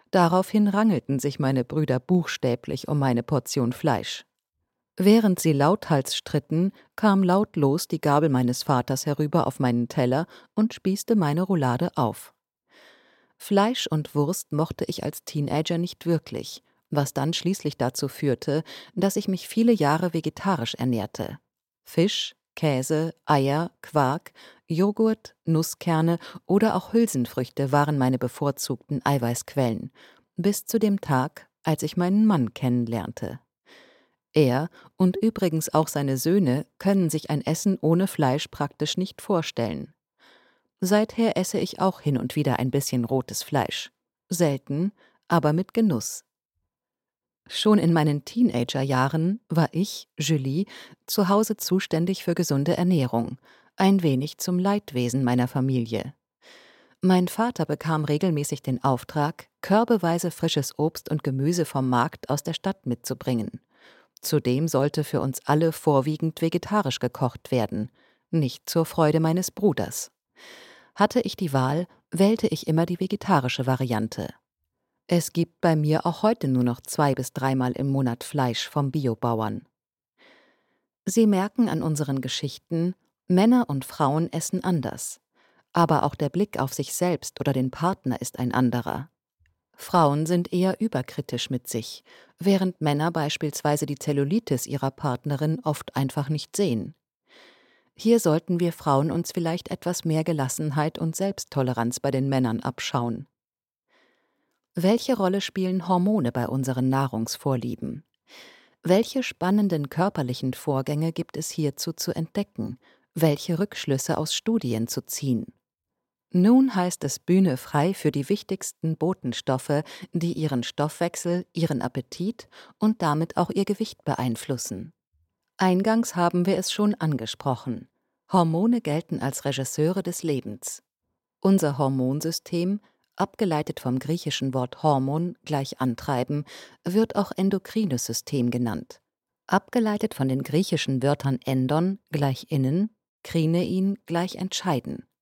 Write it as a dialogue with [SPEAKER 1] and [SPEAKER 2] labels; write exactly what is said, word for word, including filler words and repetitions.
[SPEAKER 1] Daraufhin rangelten sich meine Brüder buchstäblich um meine Portion Fleisch. Während sie lauthals stritten, kam lautlos die Gabel meines Vaters herüber auf meinen Teller und spießte meine Roulade auf. Fleisch und Wurst mochte ich als Teenager nicht wirklich, was dann schließlich dazu führte, dass ich mich viele Jahre vegetarisch ernährte. Fisch, Käse, Eier, Quark, Joghurt, Nusskerne oder auch Hülsenfrüchte waren meine bevorzugten Eiweißquellen, bis zu dem Tag, als ich meinen Mann kennenlernte. Er und übrigens auch seine Söhne können sich ein Essen ohne Fleisch praktisch nicht vorstellen. Seither esse ich auch hin und wieder ein bisschen rotes Fleisch. Selten, aber mit Genuss. Schon in meinen Teenagerjahren war ich, Julie, zu Hause zuständig für gesunde Ernährung, ein wenig zum Leidwesen meiner Familie. Mein Vater bekam regelmäßig den Auftrag, körbeweise frisches Obst und Gemüse vom Markt aus der Stadt mitzubringen. Zudem sollte für uns alle vorwiegend vegetarisch gekocht werden, nicht zur Freude meines Bruders. Hatte ich die Wahl, wählte ich immer die vegetarische Variante. Es gibt bei mir auch heute nur noch zwei bis dreimal im Monat Fleisch vom Biobauern. Sie merken an unseren Geschichten, Männer und Frauen essen anders. Aber auch der Blick auf sich selbst oder den Partner ist ein anderer. Frauen sind eher überkritisch mit sich, während Männer beispielsweise die Zellulitis ihrer Partnerin oft einfach nicht sehen. Hier sollten wir Frauen uns vielleicht etwas mehr Gelassenheit und Selbsttoleranz bei den Männern abschauen. Welche Rolle spielen Hormone bei unseren Nahrungsvorlieben? Welche spannenden körperlichen Vorgänge gibt es hierzu zu entdecken? Welche Rückschlüsse aus Studien zu ziehen? Nun heißt es Bühne frei für die wichtigsten Botenstoffe, die Ihren Stoffwechsel, Ihren Appetit und damit auch Ihr Gewicht beeinflussen. Eingangs haben wir es schon angesprochen. Hormone gelten als Regisseure des Lebens. Unser Hormonsystem, abgeleitet vom griechischen Wort Hormon gleich antreiben, wird auch endokrines System genannt. Abgeleitet von den griechischen Wörtern endon gleich innen, krinein gleich entscheiden.